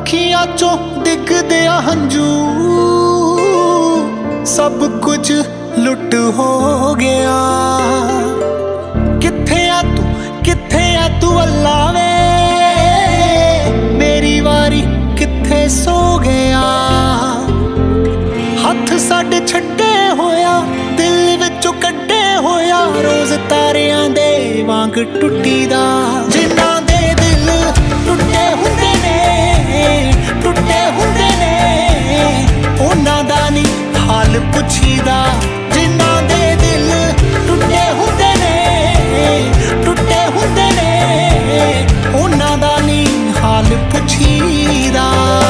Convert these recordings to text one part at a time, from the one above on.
ਅੱਖੀਆਂ ਚੋਂ ਡਿੱਗਦੇ ਆ ਹੰਝੂ, ਸਭ ਕੁਝ ਲੁੱਟ ਹੋ ਗਿਆ। ਕਿੱਥੇ ਆ ਤੂੰ ਅੱਲਾ ਵੇ, ਮੇਰੀ ਵਾਰੀ ਕਿੱਥੇ ਸੋ ਗਿਆ। ਹੱਥ ਸਾਡੇ ਛੱਡੇ ਹੋਇਆ, ਦਿਲ ਵਿੱਚੋਂ ਕੱਢੇ ਹੋਇਆ, ਰੋਜ਼ ਤਾਰਿਆਂ ਦੇ ਵਾਂਗ ਟੁੱਟੀਦਾ। ਜਿਨ੍ਹਾਂ ਦੇ ਦਿਲ ਟੁੱਟੇ ਹੁੰਦੇ ਨੇ, ਟੁੱਟੇ ਹੁੰਦੇ ਨੇ, ਉਹਨਾਂ ਦਾ ਨੀ ਹਾਲ ਪੁੱਛੀਦਾ। ਜਿਨ੍ਹਾਂ ਦੇ ਦਿਲ ਟੁੱਟੇ ਹੁੰਦੇ ਨੇ, ਟੁੱਟੇ ਹੁੰਦੇ ਨੇ, ਉਹਨਾਂ ਦਾ ਨੀ ਹਾਲ ਪੁੱਛੀਦਾ।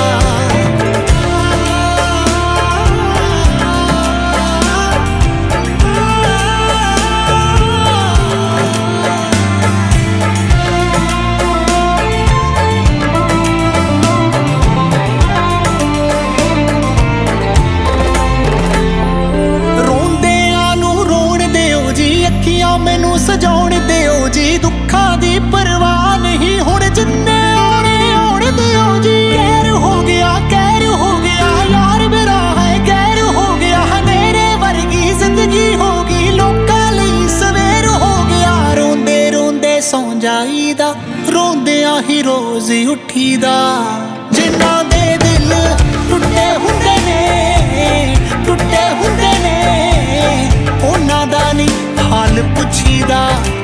ਮੈਨੂੰ ਸਜਾਉਣ ਦਿਓ ਜੀ, ਦੁੱਖਾਂ ਦੀ ਪਰਵਾਹ ਨਹੀਂ ਹੁਣ, ਜਿੰਨੇ ਆਉਣੇ ਆਉਣ ਦਿਓ ਜੀ। ਕਹਿਰ ਹੋ ਗਿਆ ਯਾਰ ਮੇਰਾ ਹੈ, ਕਹਿਰ ਹੋ ਗਿਆ। ਹਨੇਰੇ ਵਰਗੀ ਜ਼ਿੰਦਗੀ ਹੋ ਗਈ, ਲੋਕਾਂ ਲਈ ਸਵੇਰ ਹੋ ਗਿਆ। ਰੋਂਦੇ ਰੋਂਦੇ ਸੌਂ ਜਾਈਦਾ, ਰੋਂਦਿਆਂ ਹੀ ਰੋਜ਼ ਉੱਠੀਦਾ। ਜਿਨ੍ਹਾਂ ਦੇ ਦਿਲ ਟੁੱਟੇ ਹੁੰਦੇ ਨੇ, ਟੁੱਟੇ ਹੁੰਦੇ ਨੇ, ਉਹਨਾਂ ਦਾ ਨੀ ਹਾਲ ਪੁੱਛੀਦਾ।